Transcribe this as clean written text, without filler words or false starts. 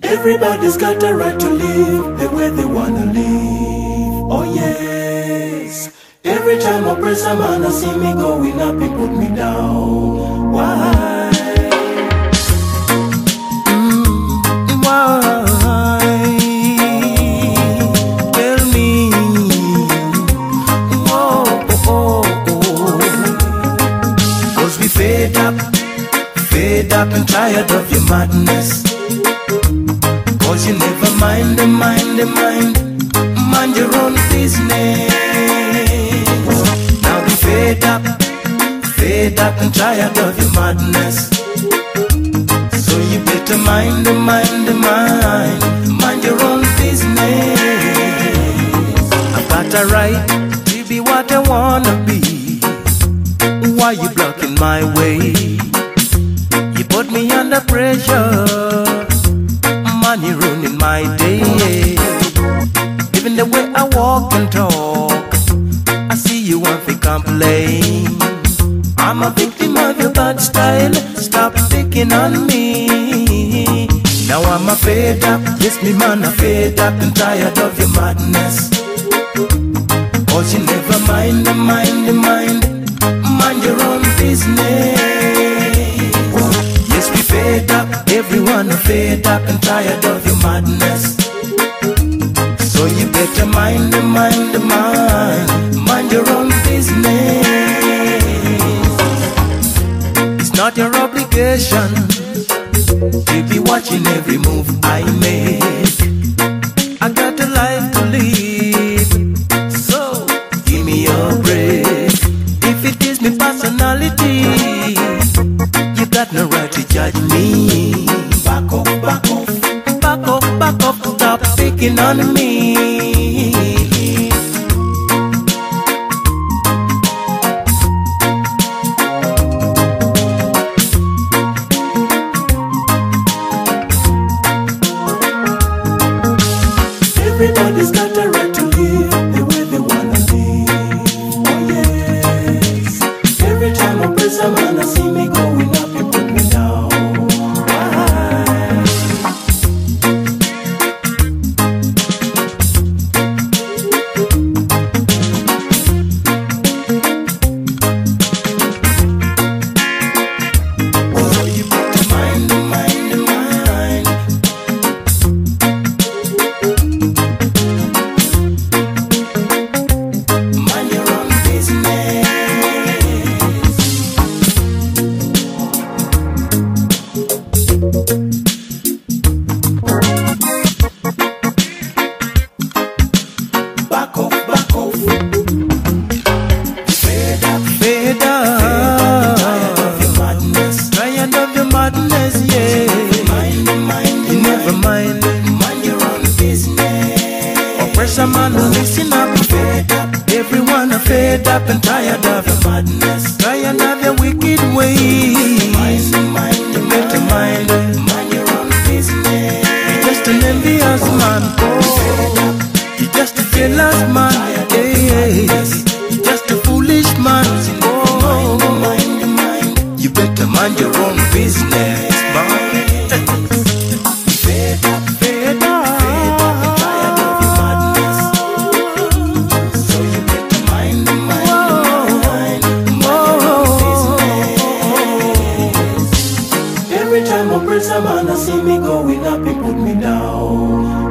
Everybody's got a right to live the way they wanna live. Oh yes. Every time I press a man, I see me going up, he put me down. Why? Why? Tell me. Oh, oh, oh. 'Cause we fed up and tired of your madness. 'Cause you never mind your own business. Now we fed up and tired of your madness. So you better mind your own business. I've got a right to be what I wanna be. Why you blocking my way? You put me under pressure. Money ruining my day. Even the way I walk and talk, I see you want to complain. I'm a victim of your bad style. Stop picking on me. Now I'm a fed up. Yes, me man, I'm fed up and tired of your madness. 'Cause you never mind your own business. Yes, we fed up. Everyone are fed up and tired of your madness. So you better mind your own business. It's not your obligation to be watching every move I make. I got a life to live, so give me a break. If it is me personality, you got no right to judge me. Back off, stop picking on me. Everybody's got a right to live the way they wanna live. Oh yes. Every time I press a man, I see me going up, you put me down. Man, listen up, fed up. Everyone are fed up and tired of your madness. Tired of your wicked ways. Better mind your own business. You're just an envious man, oh. You're just a jealous man, yes. You're just a foolish man, oh. You better mind your own business, man. Every time I press a man, I see me going up, he put me down.